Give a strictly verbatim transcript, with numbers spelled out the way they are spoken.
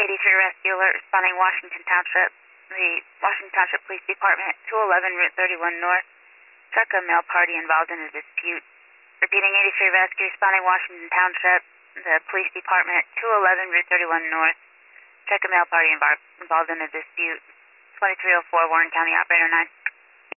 eighty-three Rescue Alert responding Washington Township. The Washington Township Police Department, two eleven Route thirty-one North. Check a male party involved in a dispute. Repeating eighty-three Rescue responding Washington Township. The Police Department, two eleven Route thirty-one North. Check a male party involved in a dispute. twenty-three oh four Warren County Operator nine.